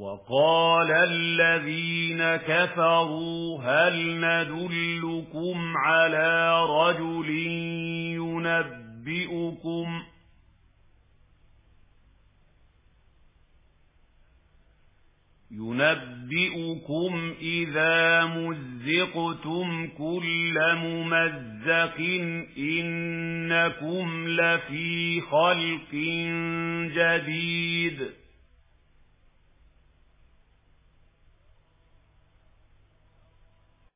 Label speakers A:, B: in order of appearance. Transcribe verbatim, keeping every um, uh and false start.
A: وقال الذين كفروا هل ندلكم على رجل ينبئكم ينبئكم إذا مزقتم كل ممزق إنكم لفي خلق جديد